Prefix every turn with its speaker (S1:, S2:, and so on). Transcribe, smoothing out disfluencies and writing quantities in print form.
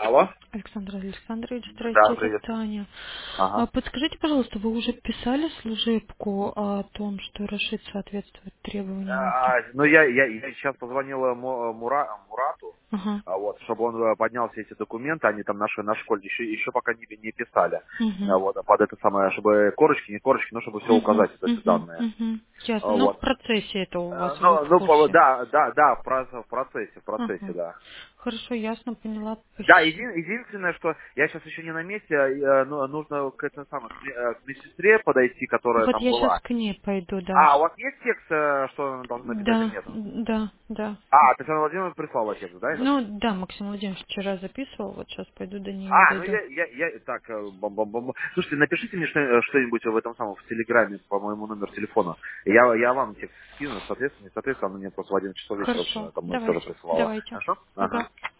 S1: Алло?
S2: Александр Александрович,
S1: Да,
S2: здрасте, это
S1: привет.
S2: Таня.
S1: Ага.
S2: Подскажите, пожалуйста, вы уже писали служебку о том, что Рашид соответствует требованиям?
S1: Ну, я сейчас позвонил Мурату,
S2: Ага.
S1: вот, чтобы он поднял все эти документы, они там наши на школе еще пока не писали.
S2: Угу.
S1: Вот, под это самое, чтобы корочки, не корочки, но чтобы все
S2: Угу.
S1: указать, вот эти
S2: Угу.
S1: данные.
S2: Угу. Ясно. Но в
S1: Вот.
S2: процессе это у вас, вы в
S1: Ну,
S2: курсе.
S1: да, в процессе,
S2: Ага.
S1: да.
S2: Хорошо, ясно, поняла.
S1: Да, единственное, что я сейчас еще не на месте, нужно к этой самой, к медсестре подойти, которая
S2: Вот
S1: там
S2: я сейчас
S1: была.
S2: к ней пойду, да.
S1: А, у вас есть текст, что она должна написать или
S2: Да,
S1: нет?
S2: да, да.
S1: Татьяна Владимировна прислала текст, да, этот?
S2: Ну, да, Максим Владимирович вчера записывал, вот сейчас пойду до нее
S1: Ну
S2: дойду.
S1: так, слушайте, напишите мне что-нибудь в этом самом, в Телеграме по моему номеру телефона. Я вам текст скину, соответственно, она мне просто в 11 часов вечера
S2: Хорошо,
S1: там тоже
S2: давайте,
S1: присылала.
S2: давайте.
S1: Хорошо? Ага.
S2: Ага.